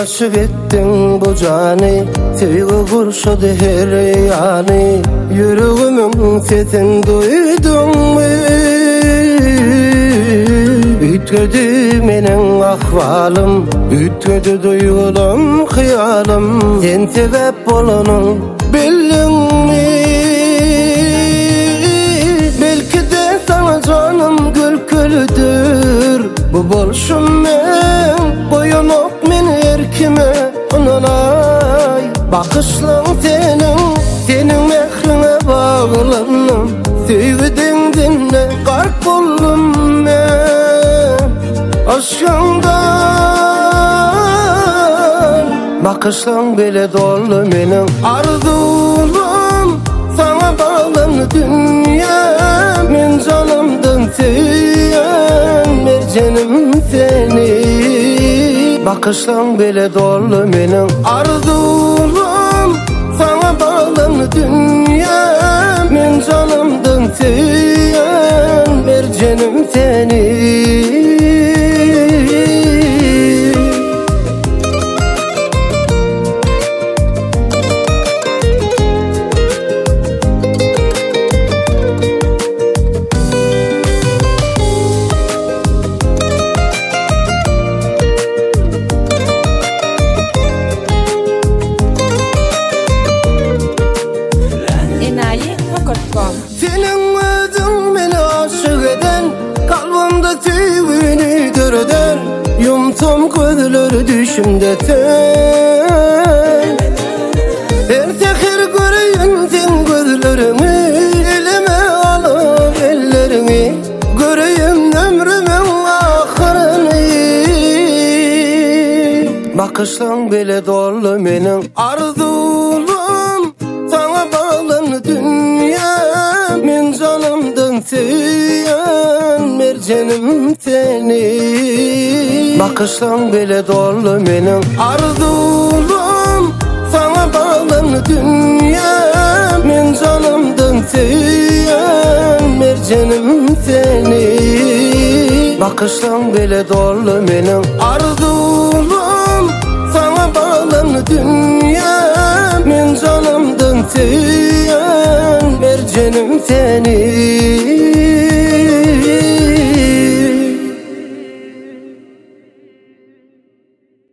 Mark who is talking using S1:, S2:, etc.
S1: aşık ettin bu cani, sevgi kurşadı her yani. Yüreğimin sesini duydun mu? Ütködü menin ahvalım, ütködü duygulam hıyalım. Sen sebep bolanın bildin mi? Belki de sana canım gülkülüdür. Bu bolşum men, boyun ok men erkime onalay. Bakışlan senin mehrine bağlanım. Sevdin dinle garp buldum men aşkından. Bakışlan bile dolu menin arzulum. Sana bağlanı dünya, men canımdan sevyen mercenim seni. Bakışlan bile dolu menin arzulum. Sana bağlanı dünya, men canımdan sevyen mercenim seni. Senin özün beni aşık eden, kalbimde sevgini göreden. Yumsam gözleri düşümde sen. Her seher göreyim sen gözlerini, elime alıp ellerini. Göreyim ömrümün ahırını. Bakışlan bile dolu menin arzulum. Sana bağlanı dünya, men canımdan sevyen mercenim seni. Bakışlan bile dolu menin arzulum. Sana bağlanı dünya, men canımdan sevyen mercenim seni. Bakışlan bile dolu menin arzulum. Sana bağlanı dünya, men canımdan sevyen mercenim seni.